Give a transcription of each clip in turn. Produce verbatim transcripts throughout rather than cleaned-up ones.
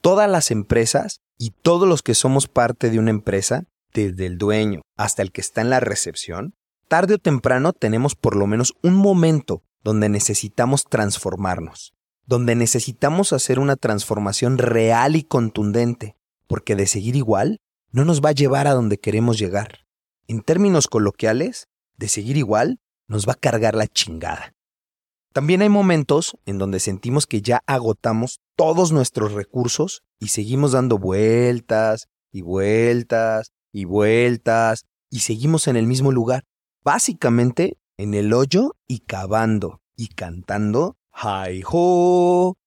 todas las empresas y todos los que somos parte de una empresa, desde el dueño hasta el que está en la recepción, tarde o temprano tenemos por lo menos un momento donde necesitamos transformarnos, donde necesitamos hacer una transformación real y contundente, porque de seguir igual no nos va a llevar a donde queremos llegar. En términos coloquiales, de seguir igual nos va a cargar la chingada. También hay momentos en donde sentimos que ya agotamos todos nuestros recursos y seguimos dando vueltas y vueltas y vueltas y seguimos en el mismo lugar. Básicamente en el hoyo y cavando y cantando hi-ho,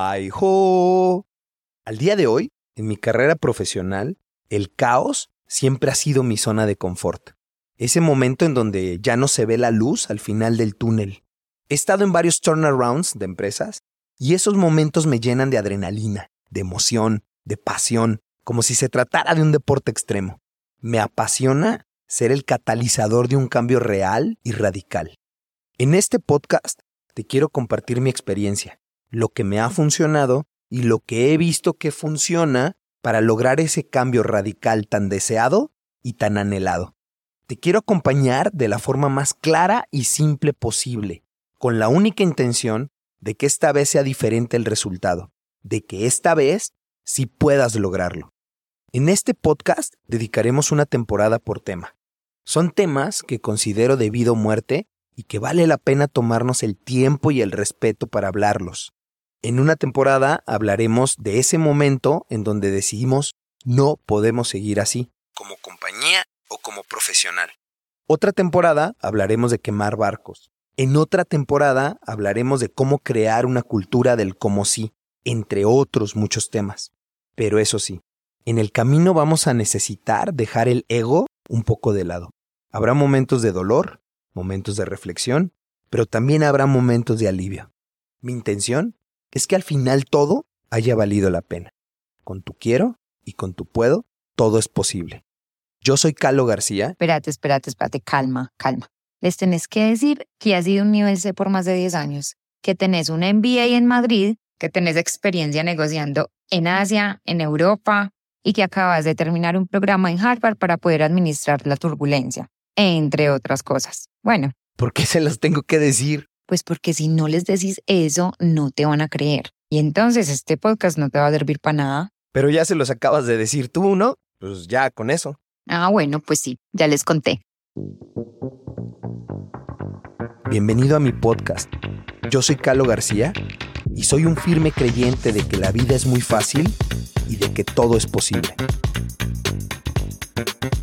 hi-ho. Al día de hoy, en mi carrera profesional, el caos siempre ha sido mi zona de confort. Ese momento en donde ya no se ve la luz al final del túnel. He estado en varios turnarounds de empresas y esos momentos me llenan de adrenalina, de emoción, de pasión, como si se tratara de un deporte extremo. Me apasiona ser el catalizador de un cambio real y radical. En este podcast te quiero compartir mi experiencia, lo que me ha funcionado y lo que he visto que funciona para lograr ese cambio radical tan deseado y tan anhelado. Te quiero acompañar de la forma más clara y simple posible, con la única intención de que esta vez sea diferente el resultado, de que esta vez sí puedas lograrlo. En este podcast dedicaremos una temporada por tema. Son temas que considero de vida o muerte y que vale la pena tomarnos el tiempo y el respeto para hablarlos. En una temporada hablaremos de ese momento en donde decidimos no podemos seguir así, como compañía o como profesional. Otra temporada hablaremos de quemar barcos. En otra temporada hablaremos de cómo crear una cultura del cómo sí, entre otros muchos temas. Pero eso sí, en el camino vamos a necesitar dejar el ego un poco de lado. Habrá momentos de dolor, momentos de reflexión, pero también habrá momentos de alivio. Mi intención es que al final todo haya valido la pena. Con tu quiero y con tu puedo, todo es posible. Yo soy Calo García. Espérate, espérate, espérate, calma, calma. Les tenés que decir que has sido un nivel C por más de diez años, que tenés un M B A en Madrid, que tenés experiencia negociando en Asia, en Europa, y que acabas de terminar un programa en Harvard para poder administrar la turbulencia, entre otras cosas. Bueno. ¿Por qué se las tengo que decir? Pues porque si no les decís eso, no te van a creer. Y entonces este podcast no te va a servir para nada. Pero ya se los acabas de decir tú, ¿no? Pues ya con eso. Ah, bueno, pues sí, ya les conté. Bienvenido a mi podcast. Yo soy Calo García y soy un firme creyente de que la vida es muy fácil y de que todo es posible.